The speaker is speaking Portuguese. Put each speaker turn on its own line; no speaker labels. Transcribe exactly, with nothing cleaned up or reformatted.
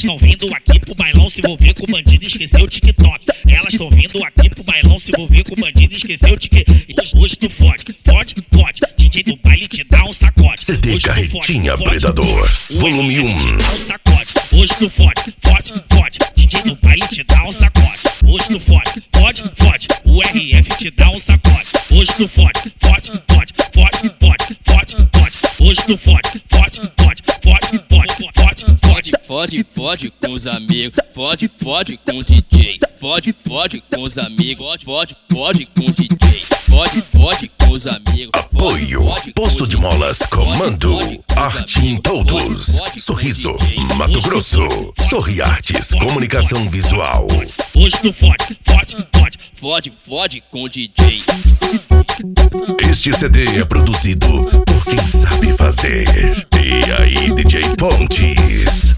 tão vindo aqui pro bailão se envolver com bandido e esquecer o TikTok. Elas tão vindo aqui pro bailão se envolver com bandido e esquecer o TikTok. Hoje tu fode, fode, fode. D J do baile te dá um sacode.
C D Carretinha Predador, volume um.
Um sacode. Hoje tu fode, fode, fode. D J do baile te dá um sacode. Hoje tu fode, fode, fode. O R F te dá um sacode. Hoje tu fode, fode, fode, fode, fode, fode, fode. Hoje tu fode, fode, fode, fode, fode, fode, fode.
Fode, fode com os amigos, fode, fode com o D J, fode, fode com os amigos, fode, fode com o D J, fode, fode com os amigos.
Apoio, Posto de Molas, Comando, Arte em Todos, Sorriso, Mato Grosso, Sorri Artes, Comunicação Visual.
Hoje tu fode, fode, fode,
fode, fode com o D J.
Este C D é produzido por quem sabe fazer. E aí, D J Pontes?